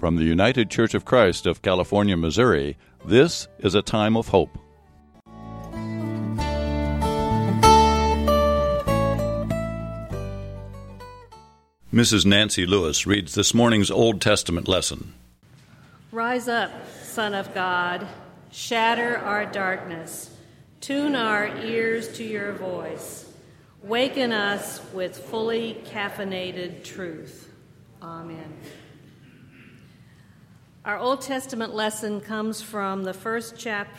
From the United Church of Christ of California, Missouri, this is A Time of Hope. Mrs. Nancy Lewis reads this morning's Old Testament lesson. Rise up, Son of God, shatter our darkness, tune our ears to your voice, waken us with fully caffeinated truth. Amen. Our Old Testament lesson comes from the first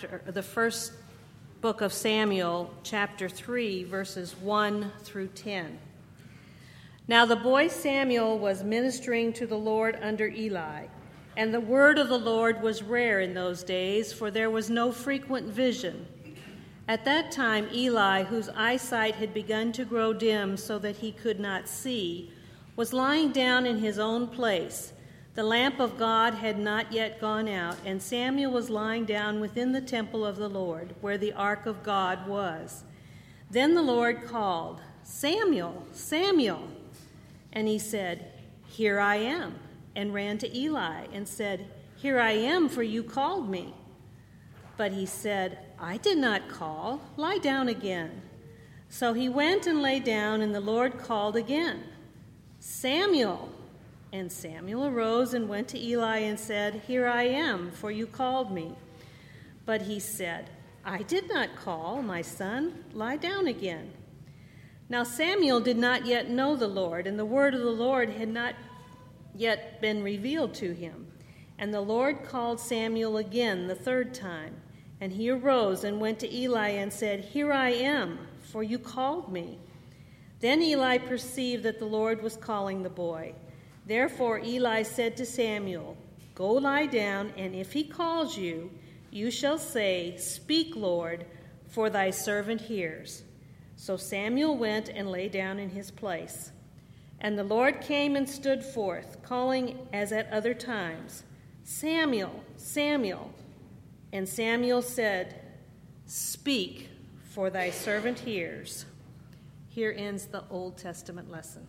book of Samuel, chapter 3, verses 1 through 10. Now the boy Samuel was ministering to the Lord under Eli, and the word of the Lord was rare in those days, for there was no frequent vision. At that time Eli, whose eyesight had begun to grow dim so that he could not see, was lying down in his own place. The lamp of God had not yet gone out, and Samuel was lying down within the temple of the Lord, where the ark of God was. Then the Lord called, "Samuel, Samuel." And he said, "Here I am," and ran to Eli and said, "Here I am, for you called me." But he said, "I did not call. Lie down again." So he went and lay down, and the Lord called again, "Samuel." And Samuel arose and went to Eli and said, "Here I am, for you called me." But he said, "I did not call, my son. Lie down again." Now Samuel did not yet know the Lord, and the word of the Lord had not yet been revealed to him. And the Lord called Samuel again the third time. And he arose and went to Eli and said, "Here I am, for you called me." Then Eli perceived that the Lord was calling the boy. Therefore Eli said to Samuel, "Go lie down, and if he calls you, you shall say, 'Speak, Lord, for thy servant hears.'" So Samuel went and lay down in his place. And the Lord came and stood forth, calling as at other times, "Samuel, Samuel." And Samuel said, "Speak, for thy servant hears." Here ends the Old Testament lesson.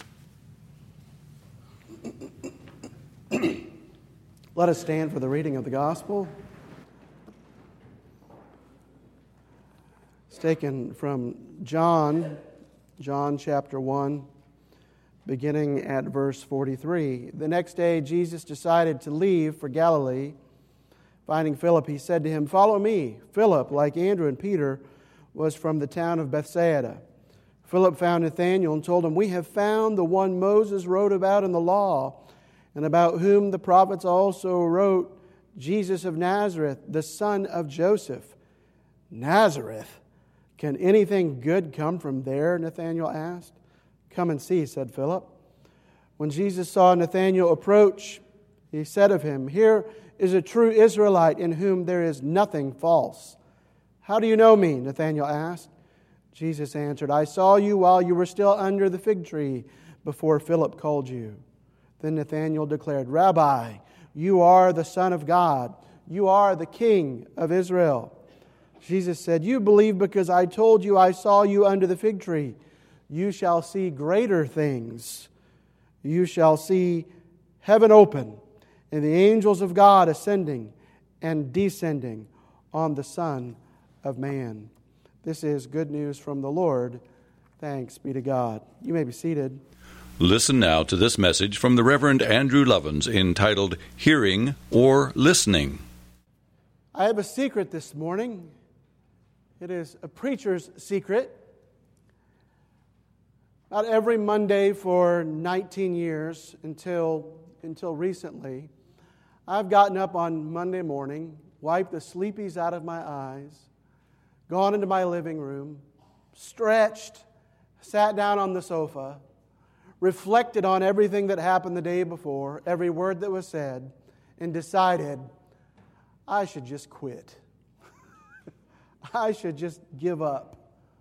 Let us stand for the reading of the Gospel. It's taken from John chapter 1, beginning at verse 43. The next day, Jesus decided to leave for Galilee. Finding Philip, he said to him, "Follow me." Philip, like Andrew and Peter, was from the town of Bethsaida. Philip found Nathanael and told him, "We have found the one Moses wrote about in the law, and about whom the prophets also wrote, Jesus of Nazareth, the son of Joseph." "Nazareth? Can anything good come from there?" Nathanael asked. "Come and see," said Philip. When Jesus saw Nathanael approach, he said of him, "Here is a true Israelite in whom there is nothing false." "How do you know me?" Nathanael asked. Jesus answered, "I saw you while you were still under the fig tree before Philip called you." Then Nathanael declared, "Rabbi, you are the Son of God. You are the King of Israel." Jesus said, "You believe because I told you I saw you under the fig tree. You shall see greater things. You shall see heaven open and the angels of God ascending and descending on the Son of Man." This is good news from the Lord. Thanks be to God. You may be seated. Listen now to this message from the Reverend Andrew Lovins entitled Hearing or Listening. I have a secret this morning. It is a preacher's secret. About every Monday for 19 years until recently, I've gotten up on Monday morning, wiped the sleepies out of my eyes, gone into my living room, stretched, sat down on the sofa, reflected on everything that happened the day before, every word that was said, and decided I should just quit. I should just give up.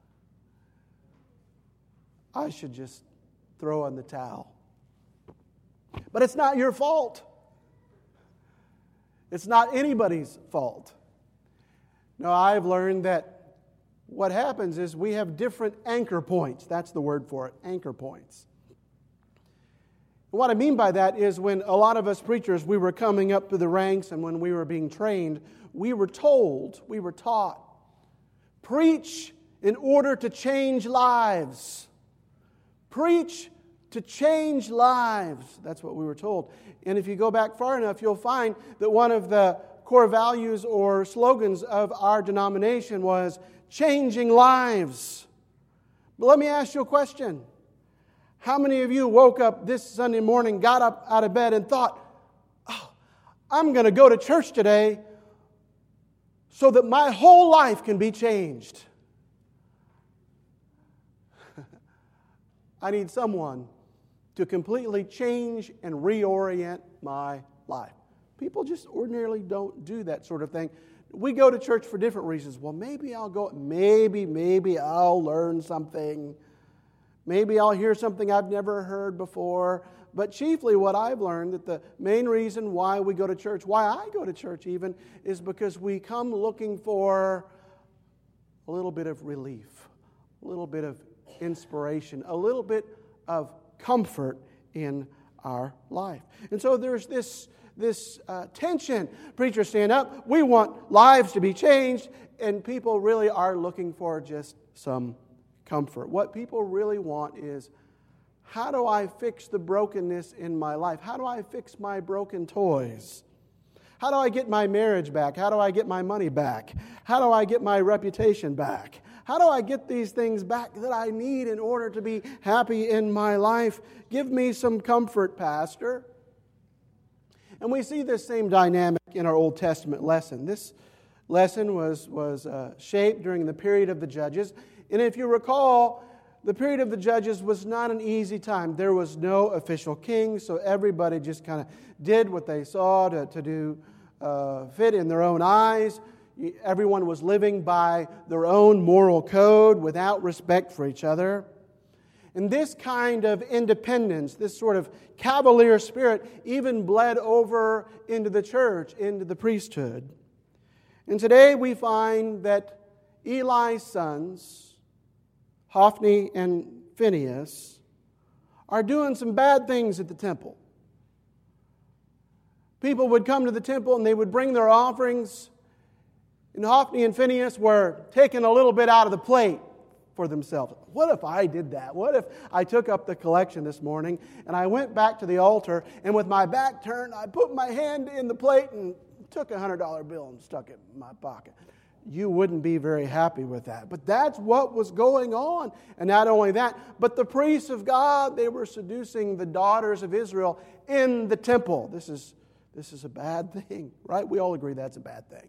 I should just throw in the towel. But it's not your fault. It's not anybody's fault. No, I've learned that what happens is we have different anchor points. That's the word for it, anchor points. What I mean by that is when a lot of us preachers, we were coming up through the ranks, and when we were being trained, we were told, we were taught, preach in order to change lives. Preach to change lives. That's what we were told. And if you go back far enough, you'll find that one of the core values or slogans of our denomination was changing lives. But let me ask you a question. How many of you woke up this Sunday morning, got up out of bed and thought, oh, I'm going to go to church today so that my whole life can be changed? I need someone to completely change and reorient my life. People just ordinarily don't do that sort of thing. We go to church for different reasons. Well, maybe I'll go, maybe I'll learn something. Maybe I'll hear something I've never heard before. But chiefly what I've learned, that the main reason why we go to church, why I go to church even, is because we come looking for a little bit of relief, a little bit of inspiration, a little bit of comfort in our life. And so there's this tension. Preachers stand up, we want lives to be changed, and people really are looking for just some comfort. What people really want is, how do I fix the brokenness in my life? How do I fix my broken toys? How do I get my marriage back? How do I get my money back? How do I get my reputation back? How do I get these things back that I need in order to be happy in my life? Give me some comfort, Pastor. And we see this same dynamic in our Old Testament lesson. This lesson was shaped during the period of the Judges. And if you recall, the period of the Judges was not an easy time. There was no official king, so everybody just kind of did what they saw to do fit in their own eyes. Everyone was living by their own moral code without respect for each other. And this kind of independence, this sort of cavalier spirit, even bled over into the church, into the priesthood. And today we find that Eli's sons, Hophni and Phinehas, are doing some bad things at the temple. People would come to the temple and they would bring their offerings, and Hophni and Phinehas were taking a little bit out of the plate for themselves. What if I did that? What if I took up the collection this morning and I went back to the altar and with my back turned, I put my hand in the plate and took a $100 bill and stuck it in my pocket? You wouldn't be very happy with that. But that's what was going on. And not only that, but the priests of God, they were seducing the daughters of Israel in the temple. This is a bad thing, right? We all agree that's a bad thing.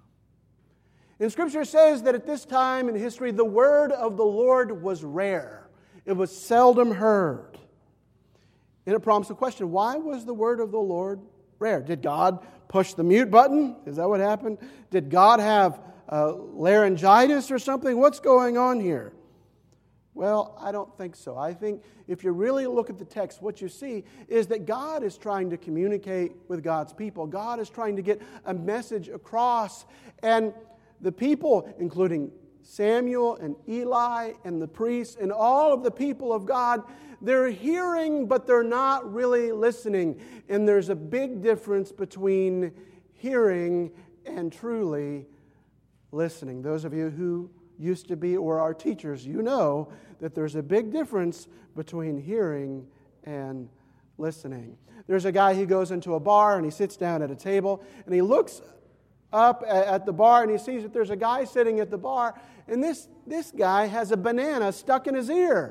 And Scripture says that at this time in history, the word of the Lord was rare. It was seldom heard. And it prompts the question, why was the word of the Lord rare? Did God push the mute button? Is that what happened? Did God have laryngitis or something? What's going on here? Well, I don't think so. I think if you really look at the text, what you see is that God is trying to communicate with God's people. God is trying to get a message across. And the people, including Samuel and Eli and the priests and all of the people of God, they're hearing, but they're not really listening. And there's a big difference between hearing and truly listening. Those of you who used to be or are teachers, you know that there's a big difference between hearing and listening. There's a guy who goes into a bar and he sits down at a table and he looks up at the bar and he sees that there's a guy sitting at the bar, and this guy has a banana stuck in his ear.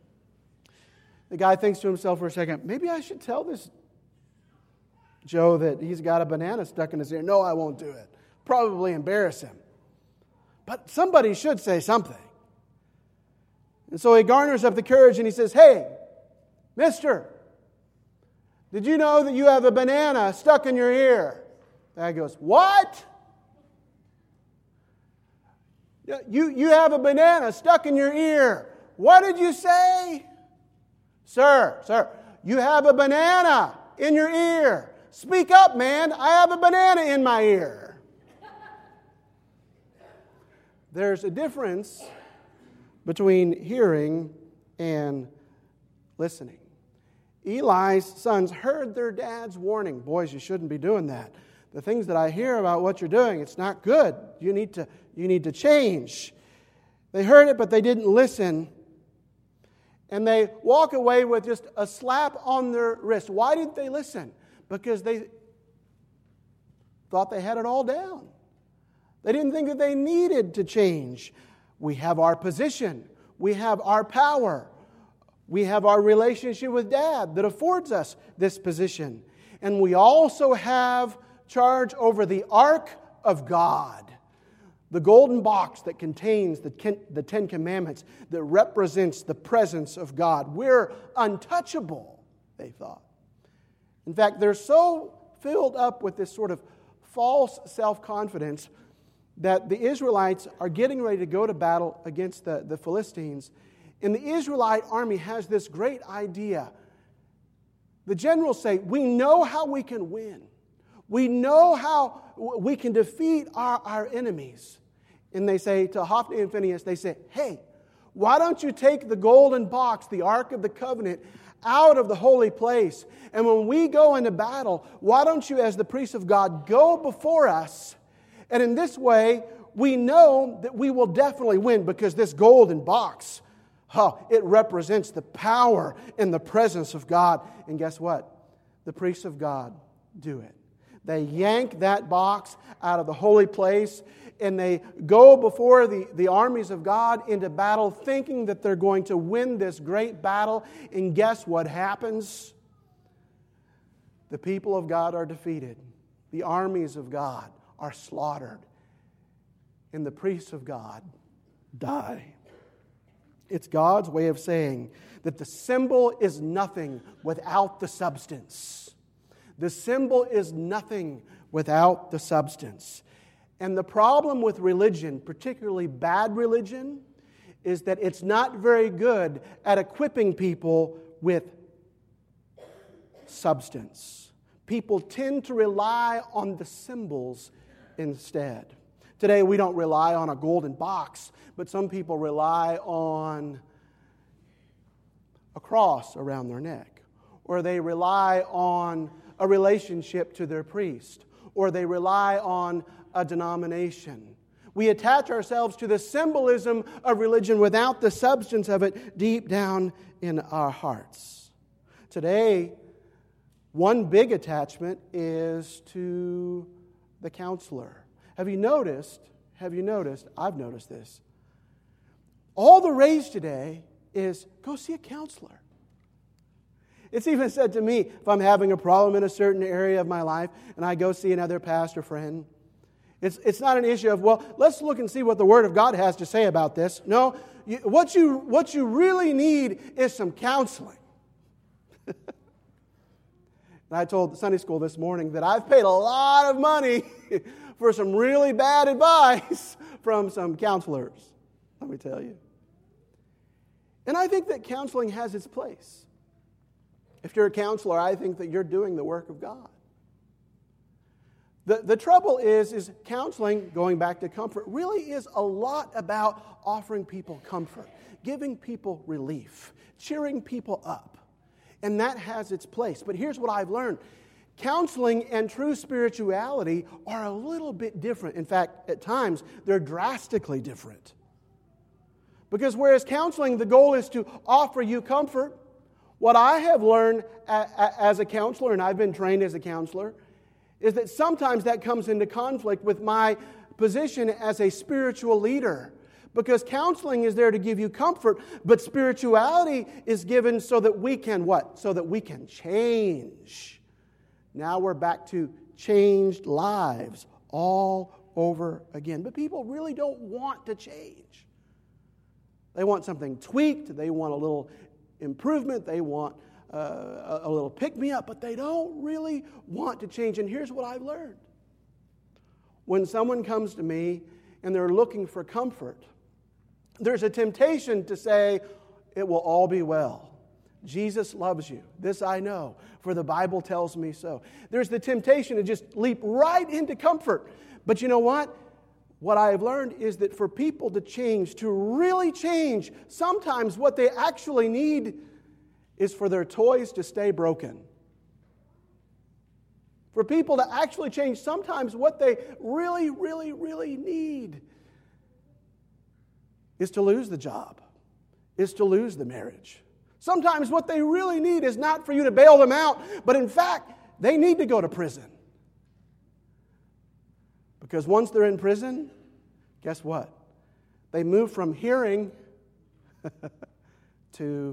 The guy thinks to himself for a second, maybe I should tell this Joe that he's got a banana stuck in his ear. No, I won't do it. Probably embarrass him. But somebody should say something. And so he garners up the courage and he says, hey, mister, did you know that you have a banana stuck in your ear? The guy goes, what? You have a banana stuck in your ear. What did you say? Sir, you have a banana in your ear. Speak up, man. I have a banana in my ear. There's a difference between hearing and listening. Eli's sons heard their dad's warning. Boys, you shouldn't be doing that. The things that I hear about what you're doing, it's not good. You need to change. They heard it, but they didn't listen. And they walk away with just a slap on their wrist. Why didn't they listen? Because they thought they had it all down. They didn't think that they needed to change. We have our position. We have our power. We have our relationship with Dad that affords us this position. And we also have charge over the Ark of God, the golden box that contains the Ten Commandments that represents the presence of God. We're untouchable, they thought. In fact, they're so filled up with this sort of false self-confidence that the Israelites are getting ready to go to battle against the Philistines. And the Israelite army has this great idea. The generals say, we know how we can win. We know how we can defeat our enemies. And they say to Hophni and Phinehas, they say, hey, why don't you take the golden box, the Ark of the Covenant, out of the holy place? And when we go into battle, why don't you, as the priests of God, go before us? And in this way, we know that we will definitely win, because this golden box, it represents the power and the presence of God. And guess what? The priests of God do it. They yank that box out of the holy place, and they go before the armies of God into battle, thinking that they're going to win this great battle. And guess what happens? The people of God are defeated. The armies of God are slaughtered. And the priests of God die. It's God's way of saying that the symbol is nothing without the substance. The symbol is nothing without the substance. And the problem with religion, particularly bad religion, is that it's not very good at equipping people with substance. People tend to rely on the symbols instead. Today we don't rely on a golden box, but some people rely on a cross around their neck, or they rely on a relationship to their priest, or they rely on a denomination. We attach ourselves to the symbolism of religion without the substance of it deep down in our hearts. Today, one big attachment is to the counselor. Have you noticed, I've noticed this, all the rage today is go see a counselor. It's even said to me, if I'm having a problem in a certain area of my life and I go see another pastor friend, it's not an issue of, well, let's look and see what the Word of God has to say about this. No, what you really need is some counseling. And I told the Sunday school this morning that I've paid a lot of money for some really bad advice from some counselors, let me tell you. And I think that counseling has its place. If you're a counselor, I think that you're doing the work of God. The trouble is counseling, going back to comfort, really is a lot about offering people comfort, giving people relief, cheering people up. And that has its place. But here's what I've learned. Counseling and true spirituality are a little bit different. In fact, at times, they're drastically different. Because whereas counseling, the goal is to offer you comfort, what I have learned as a counselor, and I've been trained as a counselor, is that sometimes that comes into conflict with my position as a spiritual leader. Because counseling is there to give you comfort, but spirituality is given so that we can what? So that we can change. Now we're back to changed lives all over again. But people really don't want to change. They want something tweaked. They want a little improvement. They want a little pick-me-up, but they don't really want to change. And here's what I've learned. When someone comes to me and they're looking for comfort, there's a temptation to say, it will all be well. Jesus loves you. This I know, for the Bible tells me so. There's the temptation to just leap right into comfort. But you know what? What I have learned is that for people to change, to really change, sometimes what they actually need is for their toys to stay broken. For people to actually change, sometimes what they really, really, really need is to lose the job, is to lose the marriage. Sometimes what they really need is not for you to bail them out, but in fact, they need to go to prison. Because once they're in prison, guess what? They move from hearing to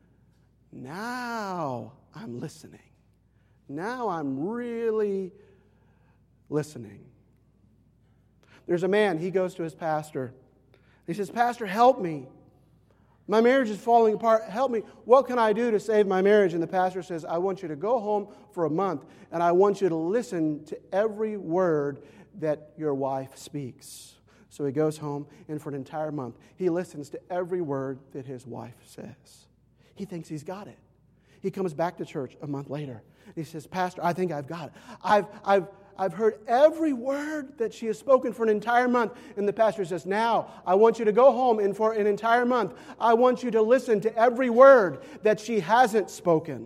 now I'm listening. Now I'm really listening. There's a man, he goes to his pastor. He says, "Pastor, help me. My marriage is falling apart. Help me. What can I do to save my marriage?" And the pastor says, "I want you to go home for a month, and I want you to listen to every word that your wife speaks." So he goes home, and for an entire month, he listens to every word that his wife says. He thinks he's got it. He comes back to church a month later. He says, "Pastor, I think I've got it. I've heard every word that she has spoken for an entire month." And the pastor says, "Now, I want you to go home, and for an entire month, I want you to listen to every word that she hasn't spoken."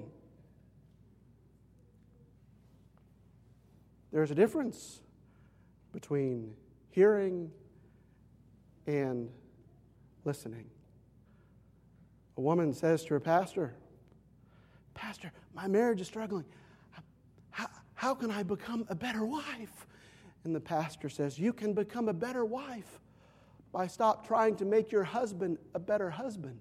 There's a difference between hearing and listening. A woman says to her pastor, "Pastor, my marriage is struggling. How can I become a better wife?" And the pastor says, "You can become a better wife by stop trying to make your husband a better husband."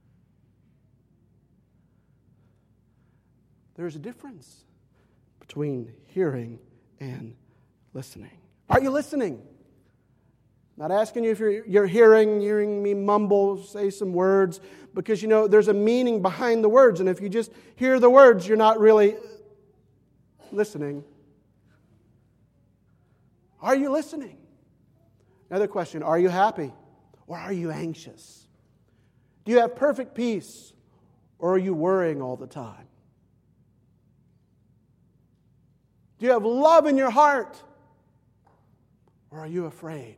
There's a difference between hearing and listening. Are you listening? Not asking you if you're hearing me mumble, say some words, because there's a meaning behind the words, and if you just hear the words, you're not really listening. Are you listening? Another question, are you happy or are you anxious? Do you have perfect peace or are you worrying all the time? Do you have love in your heart or are you afraid?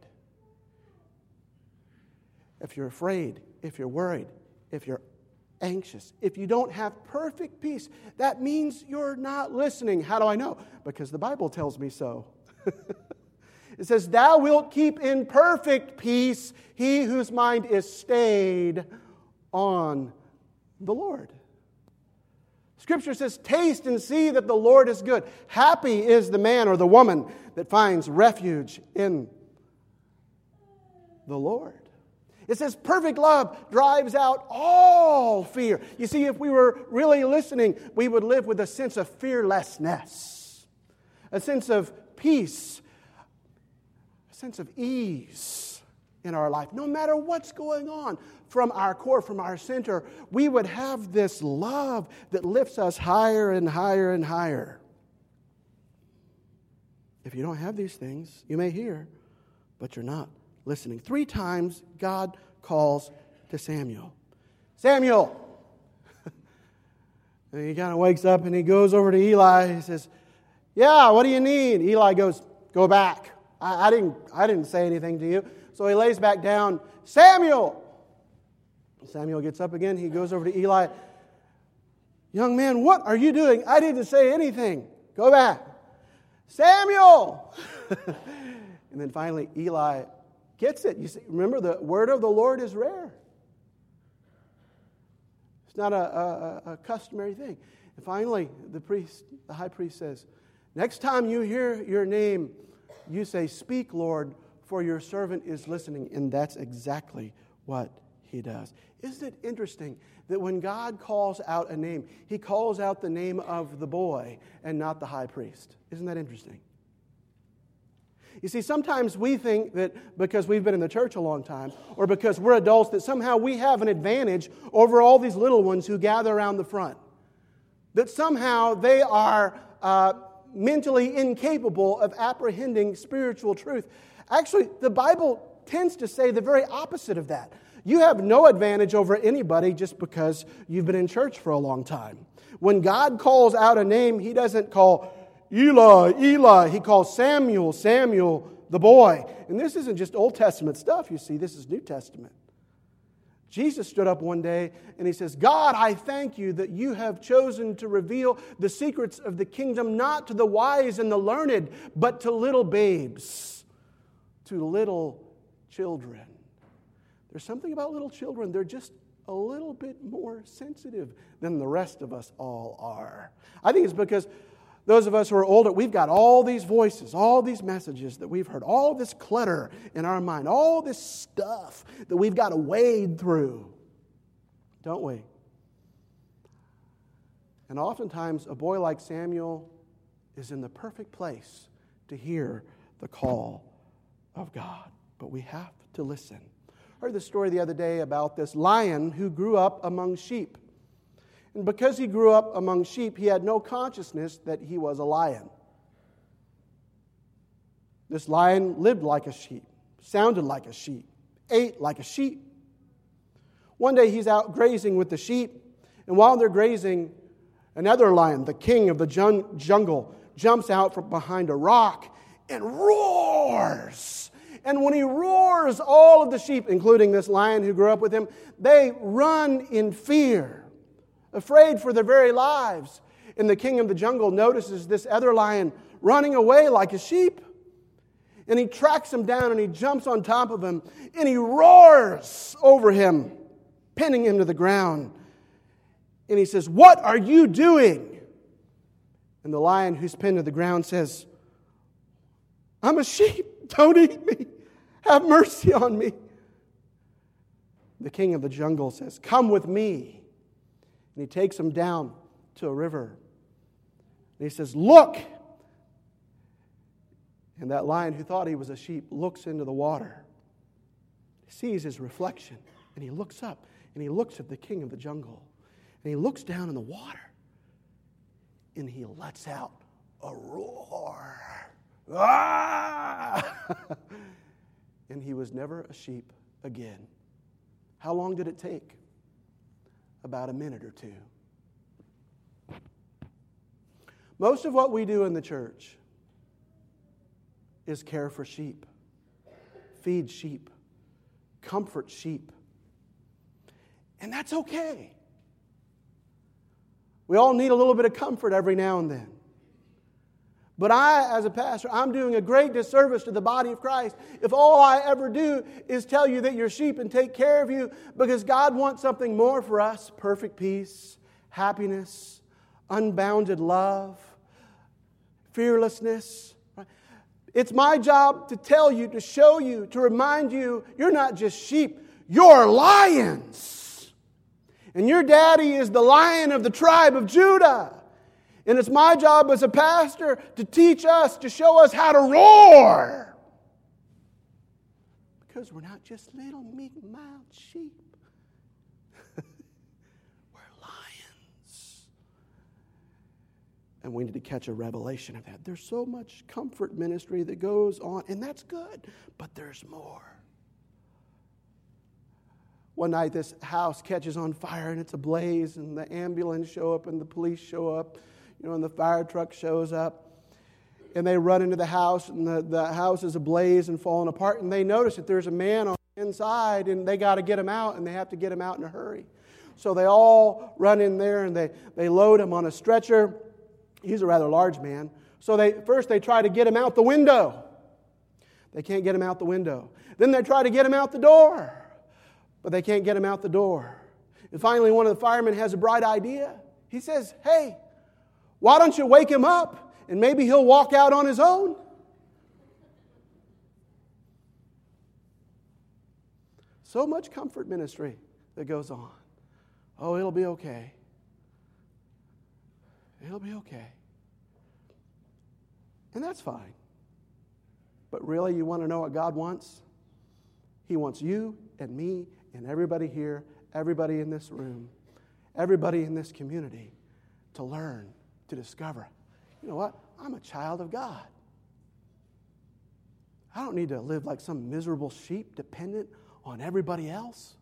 If you're afraid, if you're worried, if you're anxious, if you don't have perfect peace, that means you're not listening. How do I know? Because the Bible tells me so. It says, "Thou wilt keep in perfect peace he whose mind is stayed on the Lord." Scripture says, "Taste and see that the Lord is good. Happy is the man or the woman that finds refuge in the Lord." It says perfect love drives out all fear. You see, if we were really listening, we would live with a sense of fearlessness, a sense of peace, a sense of ease in our life. No matter what's going on, from our core, from our center, we would have this love that lifts us higher and higher and higher. If you don't have these things, you may hear, but you're not listening. 3 times God calls to Samuel. "Samuel!" And he kind of wakes up and he goes over to Eli. He says, "Yeah, what do you need?" Eli goes, "Go back. I didn't say anything to you." So he lays back down. "Samuel!" Samuel gets up again. He goes over to Eli. "Young man, what are you doing? I didn't say anything. Go back." "Samuel!" And then finally Eli gets it. You see, remember, the word of the Lord is rare. It's not a customary thing. And finally, the high priest says, "Next time you hear your name, you say, 'Speak, Lord, for your servant is listening.'" And that's exactly what he does. Isn't it interesting that when God calls out a name, he calls out the name of the boy and not the high priest? Isn't that interesting? You see, sometimes we think that because we've been in the church a long time, or because we're adults, that somehow we have an advantage over all these little ones who gather around the front. That somehow they are mentally incapable of apprehending spiritual truth. Actually, the Bible tends to say the very opposite of that. You have no advantage over anybody just because you've been in church for a long time. When God calls out a name, he doesn't call Eli, Eli. He calls Samuel, Samuel, the boy. And this isn't just Old Testament stuff, you see. This is New Testament. Jesus stood up one day and he says, God, I thank you that you have chosen to reveal the secrets of the kingdom not to the wise and the learned, but to little babes, to little children. There's something about little children. They're just a little bit more sensitive than the rest of us all are. I think it's because those of us who are older, we've got all these voices, all these messages that we've heard, all this clutter in our mind, all this stuff that we've got to wade through, don't we? And oftentimes, a boy like Samuel is in the perfect place to hear the call of God. But we have to listen. I heard the story the other day about this lion who grew up among sheep. And because he grew up among sheep, he had no consciousness that he was a lion. This lion lived like a sheep, sounded like a sheep, ate like a sheep. One day he's out grazing with the sheep, and while they're grazing, another lion, the king of the jungle, jumps out from behind a rock and roars. And when he roars, all of the sheep, including this lion who grew up with him, they run in fear, afraid for their very lives. And the king of the jungle notices this other lion running away like a sheep. And he tracks him down and he jumps on top of him and he roars over him, pinning him to the ground. And he says, "What are you doing?" And the lion who's pinned to the ground says, "I'm a sheep. Don't eat me. Have mercy on me." The king of the jungle says, "Come with me." And he takes him down to a river. And he says, "Look." And that lion who thought he was a sheep looks into the water. He sees his reflection. And he looks up. And he looks at the king of the jungle. And he looks down in the water. And he lets out a roar. Ah! And he was never a sheep again. How long did it take? About a minute or two. Most of what we do in the church is care for sheep, feed sheep, comfort sheep. And that's okay. We all need a little bit of comfort every now and then. But I, as a pastor, I'm doing a great disservice to the body of Christ if all I ever do is tell you that you're sheep and take care of you, because God wants something more for us: perfect peace, happiness, unbounded love, fearlessness. It's my job to tell you, to show you, to remind you, you're not just sheep, you're lions. And your daddy is the Lion of the tribe of Judah. And it's my job as a pastor to teach us, to show us how to roar. Because we're not just little meek-mouthed sheep. We're lions. And we need to catch a revelation of that. There's so much comfort ministry that goes on, and that's good, but there's more. One night this house catches on fire and it's ablaze, and the ambulance show up and the police show up. And the fire truck shows up, and they run into the house, and the house is ablaze and falling apart, and they notice that there's a man on the inside, and they got to get him out, and they have to get him out in a hurry. So they all run in there, and they load him on a stretcher. He's a rather large man. So first they try to get him out the window. They can't get him out the window. Then they try to get him out the door, but they can't get him out the door. And finally, one of the firemen has a bright idea. He says, "Hey, why don't you wake him up and maybe he'll walk out on his own?" So much comfort ministry that goes on. "Oh, it'll be okay. It'll be okay." And that's fine. But really, you want to know what God wants? He wants you and me and everybody here, everybody in this room, everybody in this community to learn, to discover, you know what? I'm a child of God. I don't need to live like some miserable sheep dependent on everybody else.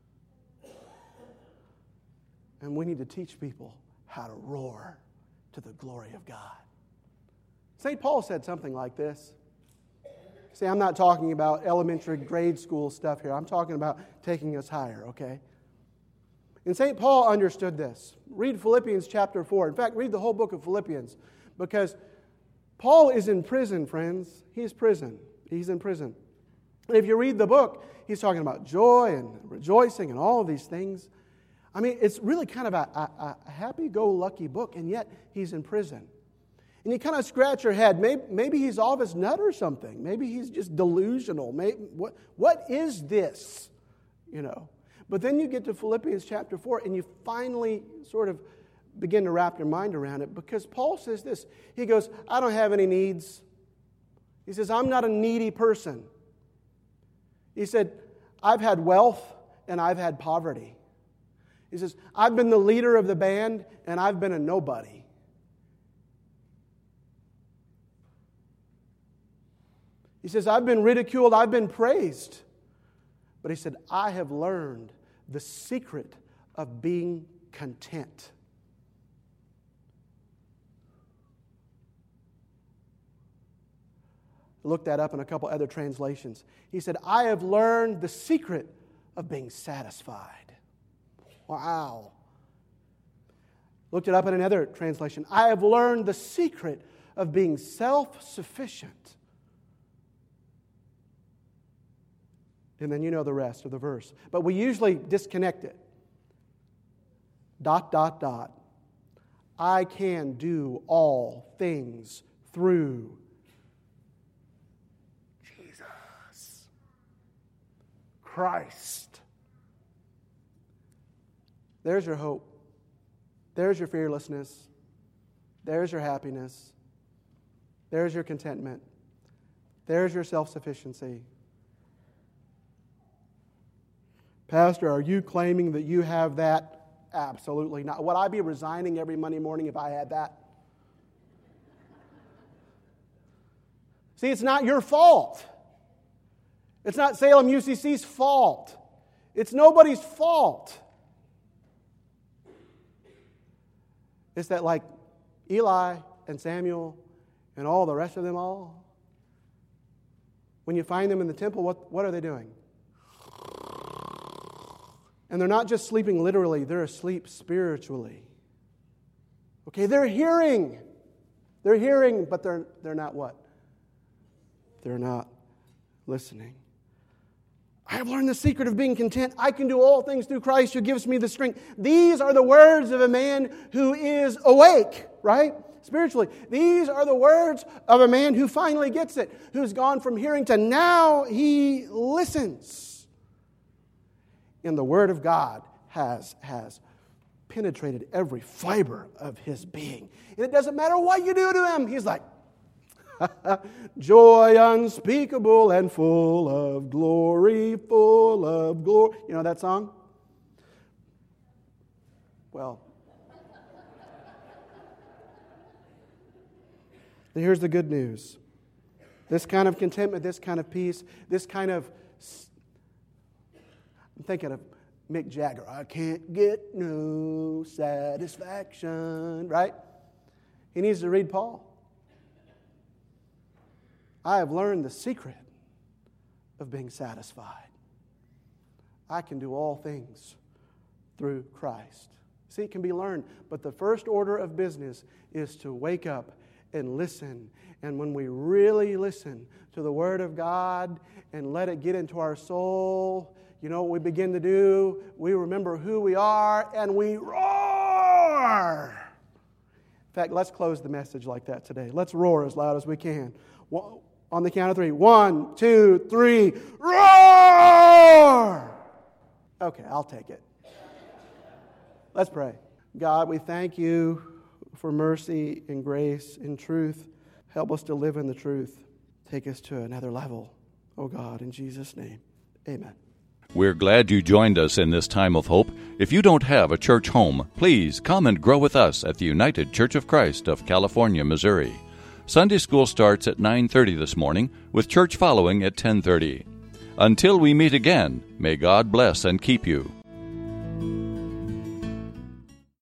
And we need to teach people how to roar to the glory of God. St. Paul said something like this. See, I'm not talking about elementary grade school stuff here. I'm talking about taking us higher, okay? And St. Paul understood this. Read Philippians chapter 4. In fact, read the whole book of Philippians, because Paul is in prison, friends. He's in prison. And if you read the book, he's talking about joy and rejoicing and all of these things. I mean, it's really kind of a happy-go-lucky book, and yet he's in prison. And you kind of scratch your head. Maybe he's off his nut or something. Maybe he's just delusional. What is this? You know. But then you get to Philippians chapter 4, and you finally sort of begin to wrap your mind around it, because Paul says this. He goes, I don't have any needs. He says, I'm not a needy person. He said, I've had wealth and I've had poverty. He says, I've been the leader of the band and I've been a nobody. He says, I've been ridiculed, I've been praised. But he said, I have learned the secret of being content. Look that up in a couple other translations. He said, I have learned the secret of being satisfied. Wow. Looked it up in another translation. I have learned the secret of being self-sufficient. And then you know the rest of the verse. But we usually disconnect it. ... I can do all things through Jesus Christ. There's your hope. There's your fearlessness. There's your happiness. There's your contentment. There's your self-sufficiency. Pastor, are you claiming that you have that? Absolutely not. Would I be resigning every Monday morning if I had that? See, it's not your fault. It's not Salem UCC's fault. It's nobody's fault. It's that, like Eli and Samuel and all the rest of them all, when you find them in the temple, what are they doing? And they're not just sleeping literally, they're asleep spiritually. Okay, they're hearing. They're hearing, but they're not what? They're not listening. I have learned the secret of being content. I can do all things through Christ who gives me the strength. These are the words of a man who is awake, right? Spiritually. These are the words of a man who finally gets it, who's gone from hearing to now he listens. And the Word of God has penetrated every fiber of his being. And it doesn't matter what you do to him. He's like, joy unspeakable and full of glory, full of glory. You know that song? Well, and here's the good news. This kind of contentment, this kind of peace, this kind of... I'm thinking of Mick Jagger. I can't get no satisfaction, right? He needs to read Paul. I have learned the secret of being satisfied. I can do all things through Christ. See, it can be learned, but the first order of business is to wake up and listen. And when we really listen to the Word of God and let it get into our soul, you know what we begin to do? We remember who we are and we roar. In fact, let's close the message like that today. Let's roar as loud as we can. On the count of 3. 1, 2, 3. Roar! Okay, I'll take it. Let's pray. God, we thank you for mercy and grace and truth. Help us to live in the truth. Take us to another level. Oh God, in Jesus' name, amen. We're glad you joined us in this time of hope. If you don't have a church home, please come and grow with us at the United Church of Christ of California, Missouri. Sunday school starts at 9:30 this morning, with church following at 10:30. Until we meet again, may God bless and keep you.